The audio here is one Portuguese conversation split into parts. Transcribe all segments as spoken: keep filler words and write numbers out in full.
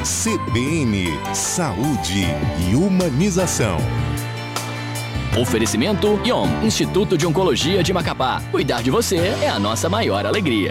C B N, Saúde e Humanização. Oferecimento I O M, Instituto de Oncologia de Macapá. Cuidar de você é a nossa maior alegria.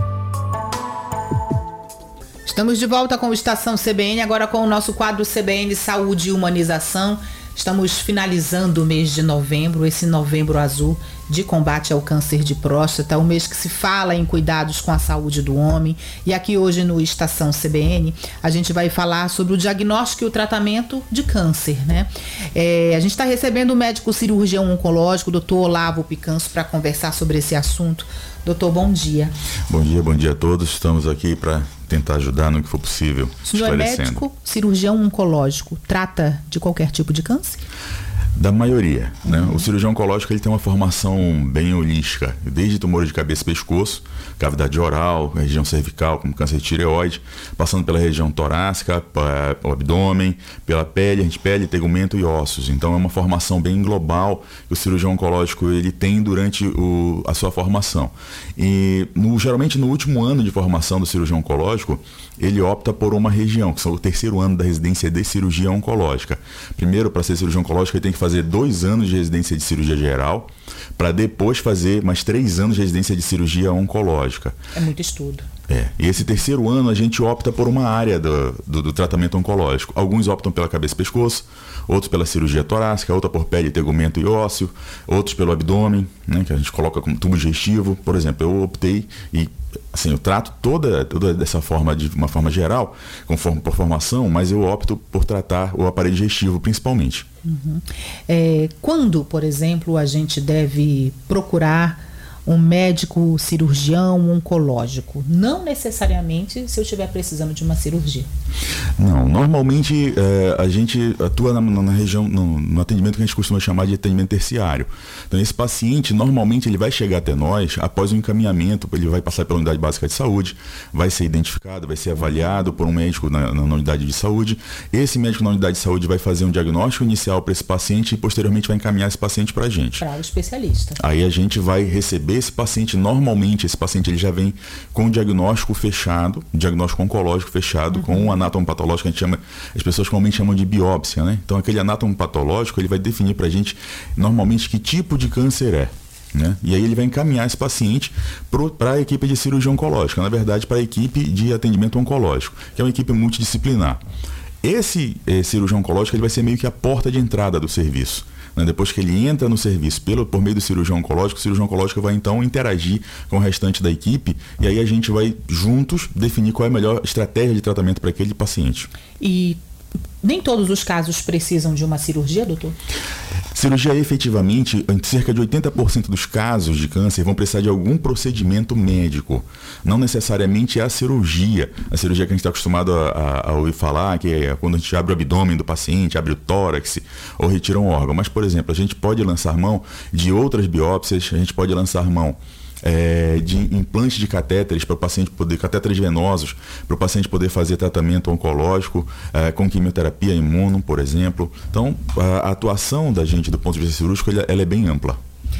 Estamos de volta com o Estação C B N, agora com o nosso quadro C B N Saúde e Humanização. Estamos finalizando o mês de novembro, esse novembro azul de combate ao câncer de próstata, o mês que se fala em cuidados com a saúde do homem. E aqui hoje no Estação C B N, a gente vai falar sobre o diagnóstico e o tratamento de câncer, né? É, a gente está recebendo o médico cirurgião oncológico, doutor Olavo Picanso, para conversar sobre esse assunto. Doutor, bom dia. Bom dia, bom dia a todos. Estamos aqui para tentar ajudar no que for possível. O senhor é médico, cirurgião oncológico, trata de qualquer tipo de câncer? Da maioria, né? O cirurgião oncológico ele tem uma formação bem holística, desde tumores de cabeça e pescoço, cavidade oral, região cervical, como câncer de tireoide, passando pela região torácica, o abdômen, pela pele, a gente pele, tegumento e ossos. Então é uma formação bem global que o cirurgião oncológico ele tem durante o, a sua formação. E no, geralmente no último ano de formação do cirurgião oncológico, ele opta por uma região, que são o terceiro ano da residência de cirurgia oncológica. Primeiro, para ser cirurgião oncológico, ele tem que fazer dois anos de residência de cirurgia geral, para depois fazer mais três anos de residência de cirurgia oncológica. É muito estudo. É, e esse terceiro ano a gente opta por uma área do, do, do tratamento oncológico. Alguns optam pela cabeça e pescoço, outros pela cirurgia torácica, outra por pele, tegumento e ósseo, outros pelo abdômen, né, que a gente coloca como tubo digestivo. Por exemplo, eu optei e assim, eu trato toda, toda dessa forma, de uma forma geral, conforme por formação, mas eu opto por tratar o aparelho digestivo principalmente. Uhum. É, quando, por exemplo, a gente deve procurar um médico cirurgião oncológico? Não necessariamente se eu estiver precisando de uma cirurgia. Não, normalmente é, a gente atua na, na região, no, no atendimento que a gente costuma chamar de atendimento terciário. Então esse paciente, normalmente ele vai chegar até nós após o encaminhamento, ele vai passar pela unidade básica de saúde, vai ser identificado, vai ser avaliado por um médico na, na unidade de saúde. Esse médico na unidade de saúde vai fazer um diagnóstico inicial para esse paciente e posteriormente vai encaminhar esse paciente para a gente. Para o especialista. Aí a gente vai receber esse paciente, normalmente esse paciente ele já vem com um diagnóstico fechado, um diagnóstico oncológico fechado, uhum. com um anátomo patológico, a gente chama, as pessoas comumente chamam de biópsia, né? Então aquele anátomo patológico, ele vai definir pra gente, normalmente, que tipo de câncer é, né? E aí ele vai encaminhar esse paciente para a equipe de cirurgia oncológica, na verdade para a equipe de atendimento oncológico, que é uma equipe multidisciplinar. Esse eh, cirurgião oncológico ele vai ser meio que a porta de entrada do serviço. Depois que ele entra no serviço pelo, por meio do cirurgião oncológico, o cirurgião oncológico vai então interagir com o restante da equipe e aí a gente vai juntos definir qual é a melhor estratégia de tratamento para aquele paciente. E nem todos os casos precisam de uma cirurgia, doutor? Cirurgia, efetivamente, em cerca de oitenta por cento dos casos de câncer vão precisar de algum procedimento médico. Não necessariamente a cirurgia. A cirurgia que a gente está acostumado a, a, a ouvir falar, que é quando a gente abre o abdômen do paciente, abre o tórax ou retira um órgão. Mas, por exemplo, a gente pode lançar mão de outras biópsias, a gente pode lançar mão É, de implantes de catéteres para o paciente poder, catéteres venosos, para o paciente poder fazer tratamento oncológico é, com quimioterapia imuno, por exemplo. Então, a, a atuação da gente do ponto de vista cirúrgico, ela, ela é bem ampla.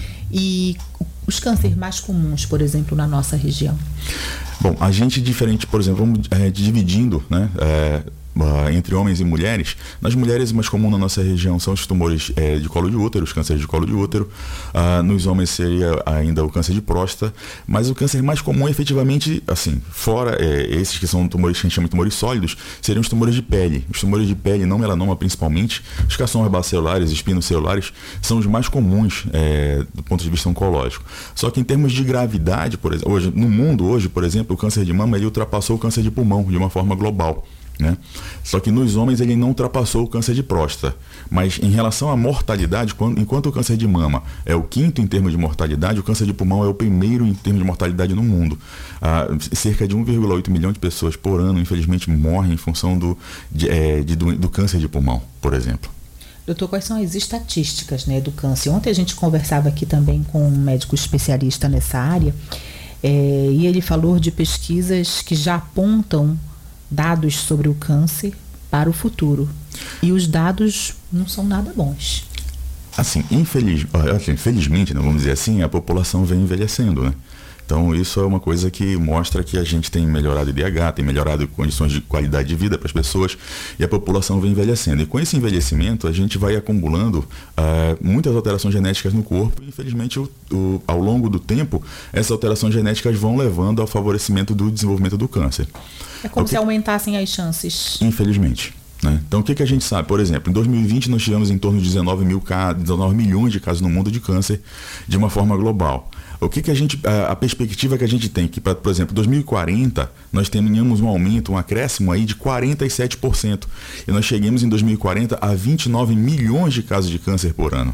E os cânceres mais comuns, por exemplo, na nossa região? Bom, a gente diferente, por exemplo, vamos é, dividindo, né? É, Uh, entre homens e mulheres. Nas mulheres, o mais comum na nossa região são os tumores é, de colo de útero, os cânceres de colo de útero. Uh, nos homens seria ainda o câncer de próstata, mas o câncer mais comum, efetivamente, assim, fora é, esses que são tumores que a gente chama de tumores sólidos, seriam os tumores de pele. Os tumores de pele, não melanoma principalmente, os carcinomas bacelulares, espinocelulares, são os mais comuns é, do ponto de vista oncológico. Só que em termos de gravidade, por exemplo, hoje, no mundo hoje, por exemplo, o câncer de mama ele ultrapassou o câncer de pulmão de uma forma global. Né? Só que nos homens ele não ultrapassou o câncer de próstata. Mas em relação à mortalidade, quando, enquanto o câncer de mama é o quinto em termos de mortalidade, o câncer de pulmão é o primeiro em termos de mortalidade no mundo. Ah, cerca de um vírgula oito milhão de pessoas por ano, infelizmente, morrem em função do, de, é, de, do, do câncer de pulmão, por exemplo. Doutor, quais são as estatísticas, né, do câncer? Ontem a gente conversava aqui também com um médico especialista nessa área, é, e ele falou de pesquisas que já apontam dados sobre o câncer para o futuro. E os dados não são nada bons. Assim, infeliz, assim, infelizmente, né, vamos dizer assim, a população vem envelhecendo, né? Então isso é uma coisa que mostra que a gente tem melhorado I D H, tem melhorado condições de qualidade de vida para as pessoas e a população vem envelhecendo. E com esse envelhecimento a gente vai acumulando uh, muitas alterações genéticas no corpo e infelizmente o, o, ao longo do tempo essas alterações genéticas vão levando ao favorecimento do desenvolvimento do câncer. É como que... se aumentassem as chances. Infelizmente. Né? Então o que, que a gente sabe? Por exemplo, em dois mil e vinte nós tivemos em torno de dezenove milhões de casos no mundo de câncer de uma forma global. O que, que a gente, a, a perspectiva que a gente tem que, pra, por exemplo, dois mil e quarenta, nós tenhamos um aumento, um acréscimo aí de quarenta e sete por cento. E nós cheguemos em dois mil e quarenta a vinte e nove milhões de casos de câncer por ano.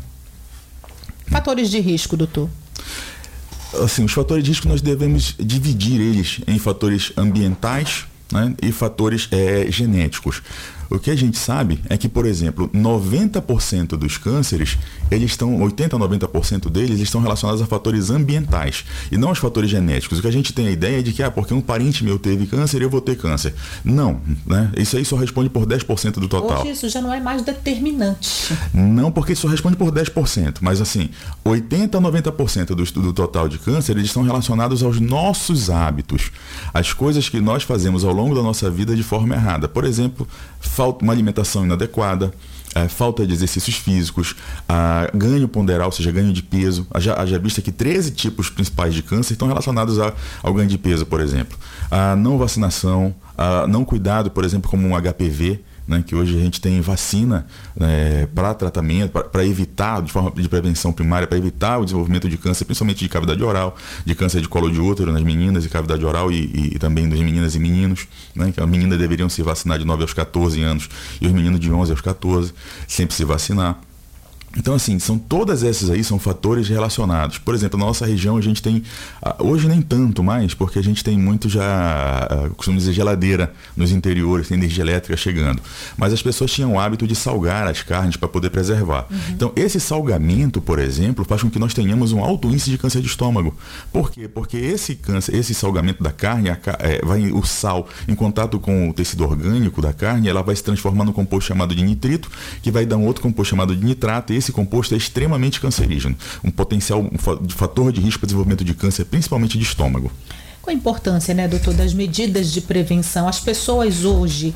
Fatores de risco, doutor? Assim, os fatores de risco nós devemos dividir eles em fatores ambientais, né, e fatores é, genéticos. O que a gente sabe é que, por exemplo, noventa por cento dos cânceres, eles estão, oitenta a noventa por cento deles estão relacionados a fatores ambientais e não aos fatores genéticos. O que a gente tem a ideia é de que, ah, porque um parente meu teve câncer, eu vou ter câncer. Não, né? Isso aí só responde por dez por cento do total. Hoje isso já não é mais determinante. Não, porque isso só responde por dez por cento. Mas assim, oitenta a noventa por cento do, do total de câncer, eles estão relacionados aos nossos hábitos. As coisas que nós fazemos ao longo da nossa vida de forma errada. Por exemplo, falta uma alimentação inadequada, é, falta de exercícios físicos, a, ganho ponderal, ou seja, ganho de peso. Já, já vista que treze tipos principais de câncer estão relacionados a, ao ganho de peso, por exemplo. A não vacinação, a não cuidado, por exemplo, como um H P V, né, que hoje a gente tem vacina, né, para tratamento, para evitar, de forma de prevenção primária, para evitar o desenvolvimento de câncer, principalmente de cavidade oral, de câncer de colo de útero nas meninas e cavidade oral e, e, e também das meninas e meninos, né, que as meninas deveriam se vacinar de nove aos catorze anos e os meninos de onze aos catorze, sempre se vacinar. Então, assim, são todas essas aí são fatores relacionados. Por exemplo, na nossa região a gente tem, hoje nem tanto mais, porque a gente tem muito já, costumamos dizer, geladeira nos interiores, tem energia elétrica chegando. Mas as pessoas tinham o hábito de salgar as carnes para poder preservar. Uhum. Então, esse salgamento, por exemplo, faz com que nós tenhamos um alto índice de câncer de estômago. Por quê? Porque esse câncer, esse salgamento da carne, a, é, vai, o sal, em contato com o tecido orgânico da carne, ela vai se transformar num composto chamado de nitrito, que vai dar um outro composto chamado de nitrato, e esse composto é extremamente cancerígeno, um potencial um fator de risco para desenvolvimento de câncer, principalmente de estômago. Qual a importância, né, doutor, das medidas de prevenção? As pessoas hoje,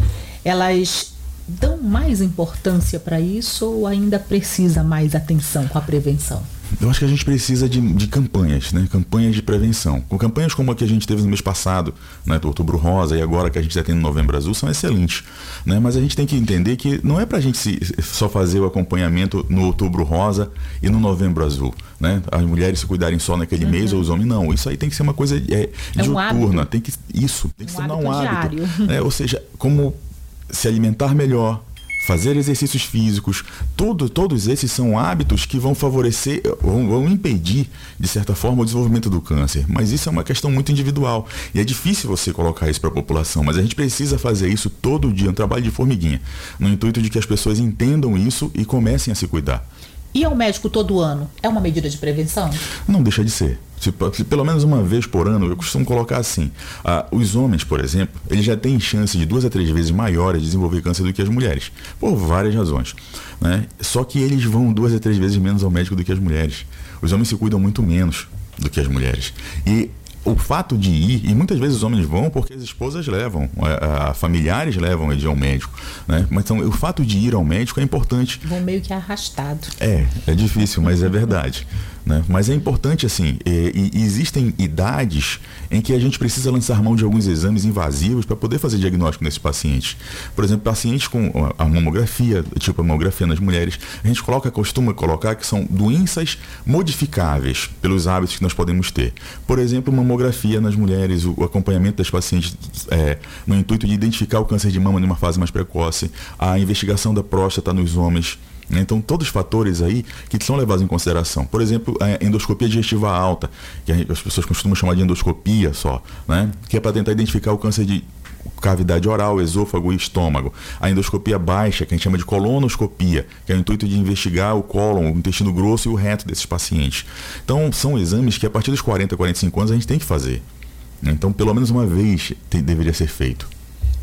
elas dão mais importância para isso ou ainda precisa mais atenção com a prevenção? Eu acho que a gente precisa de, de campanhas, né? Campanhas de prevenção. Com campanhas como a que a gente teve no mês passado, né, do Outubro Rosa, e agora que a gente está tendo no Novembro Azul, são excelentes. Né? Mas a gente tem que entender que não é para a gente se, só fazer o acompanhamento no Outubro Rosa e no Novembro Azul. Né? As mulheres se cuidarem só naquele uhum. mês ou os homens não. Isso aí tem que ser uma coisa é, é diuturna. Um tem que, isso, tem que um se tornar um hábito. Né? Ou seja, como se alimentar melhor, fazer exercícios físicos, todo, todos esses são hábitos que vão favorecer, vão, vão impedir, de certa forma, o desenvolvimento do câncer. Mas isso é uma questão muito individual. E é difícil você colocar isso para a população, mas a gente precisa fazer isso todo dia, um trabalho de formiguinha, no intuito de que as pessoas entendam isso e comecem a se cuidar. Ir ao médico todo ano é uma medida de prevenção? Não deixa de ser. Se, se pelo menos uma vez por ano, eu costumo colocar assim, ah, os homens, por exemplo, eles já têm chance de duas a três vezes maiores de desenvolver câncer do que as mulheres, por várias razões, né? Só que eles vão duas a três vezes menos ao médico do que as mulheres. Os homens se cuidam muito menos do que as mulheres. E o fato de ir, e muitas vezes os homens vão porque as esposas levam, a, a, familiares levam eles ao médico, né? Mas então o fato de ir ao médico é importante. Vão meio que arrastado. É, é difícil, mas é verdade. Né? Mas é importante, assim, e, e existem idades em que a gente precisa lançar mão de alguns exames invasivos para poder fazer diagnóstico nesses pacientes. Por exemplo, pacientes com a mamografia, tipo a mamografia nas mulheres, a gente coloca, costuma colocar que são doenças modificáveis pelos hábitos que nós podemos ter. Por exemplo, mamografia nas mulheres, o acompanhamento das pacientes é, no intuito de identificar o câncer de mama numa fase mais precoce, a investigação da próstata nos homens. Então, todos os fatores aí que são levados em consideração. Por exemplo, a endoscopia digestiva alta, que as pessoas costumam chamar de endoscopia só, né? Que é para tentar identificar o câncer de cavidade oral, esôfago e estômago. A endoscopia baixa, que a gente chama de colonoscopia, que é o intuito de investigar o cólon, o intestino grosso e o reto desses pacientes. Então, são exames que a partir dos quarenta, quarenta e cinco anos a gente tem que fazer. Então, pelo menos uma vez tem, deveria ser feito.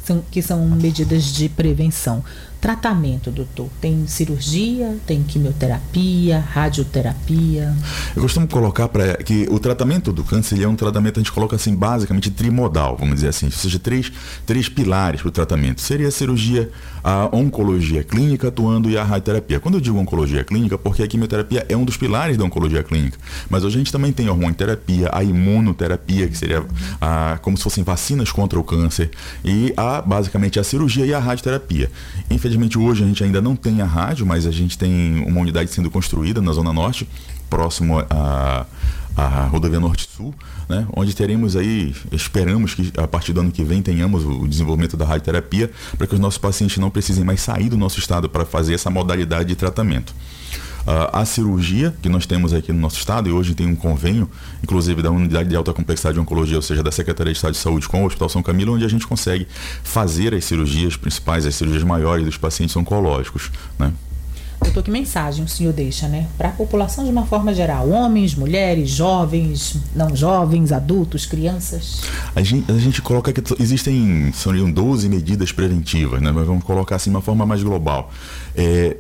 são, que são medidas de prevenção. Tratamento, doutor, tem cirurgia, tem quimioterapia, radioterapia? Eu costumo colocar para que o tratamento do câncer ele é um tratamento, a gente coloca assim, basicamente trimodal, vamos dizer assim, ou seja, três, três pilares para o tratamento. Seria a cirurgia, a oncologia clínica atuando e a radioterapia. Quando eu digo oncologia clínica, porque a quimioterapia é um dos pilares da oncologia clínica, mas hoje a gente também tem a hormoniterapia, a imunoterapia, que seria a, como se fossem vacinas contra o câncer, e a, basicamente a cirurgia e a radioterapia. Infelizmente hoje a gente ainda não tem a rádio, mas a gente tem uma unidade sendo construída na Zona Norte, próximo a, a rodovia Norte-Sul, né, onde teremos aí, esperamos que a partir do ano que vem tenhamos o desenvolvimento da radioterapia para que os nossos pacientes não precisem mais sair do nosso estado para fazer essa modalidade de tratamento. Uh, a cirurgia que nós temos aqui no nosso estado, e hoje tem um convênio, inclusive da Unidade de Alta Complexidade de Oncologia, ou seja, da Secretaria de Estado de Saúde com o Hospital São Camilo, onde a gente consegue fazer as cirurgias principais, as cirurgias maiores dos pacientes oncológicos, né? Doutor, que mensagem o senhor deixa, né, para a população de uma forma geral? Homens, mulheres, jovens, não jovens, adultos, crianças? A gente, a gente coloca que existem, são doze medidas preventivas, né? Mas vamos colocar assim de uma forma mais global. É,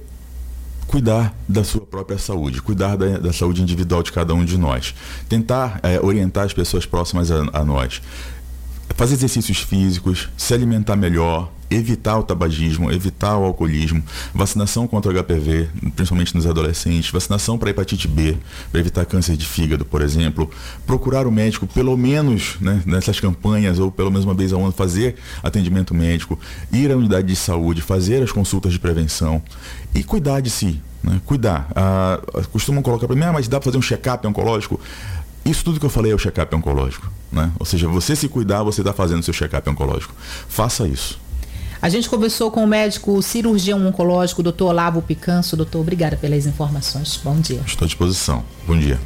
cuidar da sua própria saúde, cuidar da, da saúde individual de cada um de nós, tentar é, orientar as pessoas próximas a, a nós, fazer exercícios físicos, se alimentar melhor, evitar o tabagismo, evitar o alcoolismo, vacinação contra o H P V, principalmente nos adolescentes, vacinação para hepatite B, para evitar câncer de fígado, por exemplo, procurar o médico pelo menos, né, nessas campanhas, ou pelo menos uma vez ao ano, fazer atendimento médico, ir à unidade de saúde, fazer as consultas de prevenção e cuidar de si, né, cuidar. Ah, costumam colocar para mim, ah, mas dá para fazer um check-up oncológico? Isso tudo que eu falei é o check-up oncológico, né? Ou seja, você se cuidar, você está fazendo o seu check-up oncológico. Faça isso. A gente conversou com o médico cirurgião oncológico, doutor Olavo Picanço. Doutor, obrigada pelas informações. Bom dia. Estou à disposição. Bom dia.